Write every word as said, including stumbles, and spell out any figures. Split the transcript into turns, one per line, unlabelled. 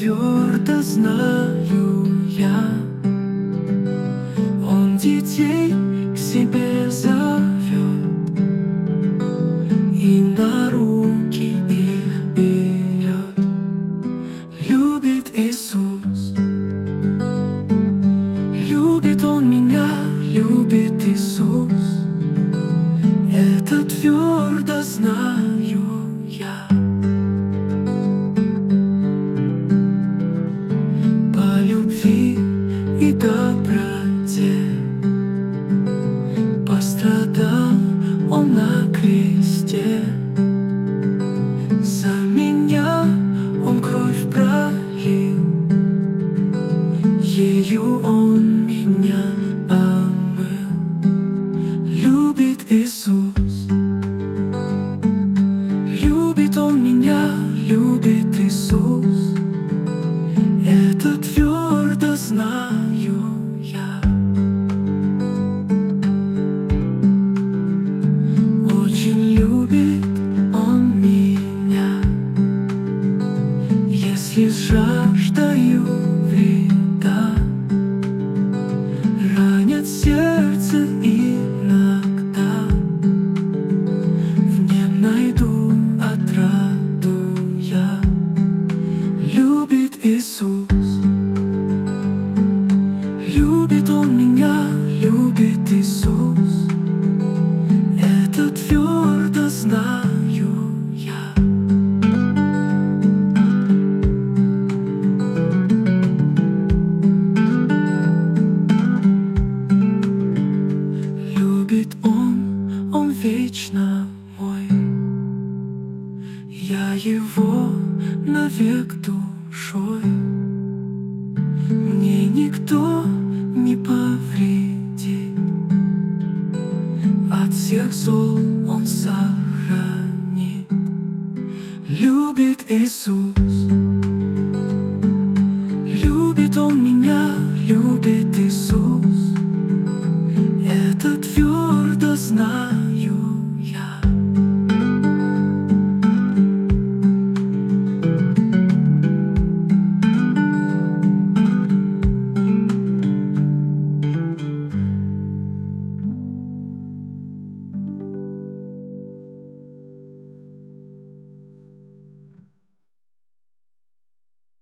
твердо знаю я, Он детей к себе зовет и на руки их берет. Любит Иисус, любит Он меня, любит Иисус. Это твердо знаю я. По любви и доброте пострадал Он на кресте. За меня Он кровь пролил, ею Он меня омыл. Любит Иисус, любит Он меня, любит Иисус. Это твердо знаю я. Очень любит Он меня, если жаждаю вреда, ранят сердце иногда, в нем найду отраду я. Любит Иисус, любит Он меня, любит Иисус. Это твердо знаю я. Любит Он, Он вечно мой, я Его навек душой. Мне никто не повредит, от всех зол Он сохранит. Любит Иисус.